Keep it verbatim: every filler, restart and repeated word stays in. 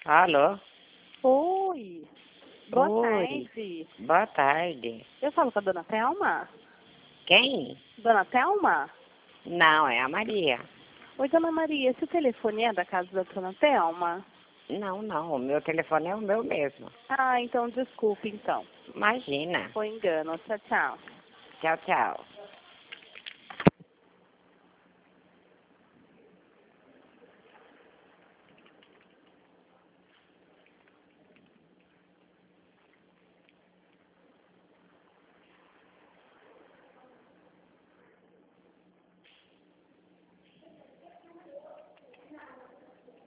Alô? Oi, boa Oi. tarde. Boa tarde. Eu falo com a dona Thelma? Quem? Dona Thelma? Não, é a Maria. Oi, dona Maria, esse telefone é da casa da dona Thelma? Não, não, o meu telefone é o meu mesmo. Ah, então desculpe, então. Imagina. Foi engano. Tchau, tchau. Tchau, tchau.